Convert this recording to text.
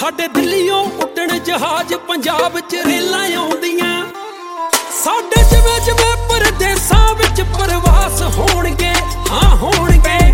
ਸਾਡੇ ਦਿੱਲੀਓਂ ਉੱਡਣ ਜਹਾਜ਼ ਪੰਜਾਬ ਚ ਰੇਲਾਂ ਆਉਂਦੀਆਂ ਸਾਡੇ ਜਿਵੇਂ ਜਿਵੇਂ ਪਰਦੇਸਾਂ ਵਿੱਚ ਪ੍ਰਵਾਸ ਹੋਣਗੇ ਹਾਂ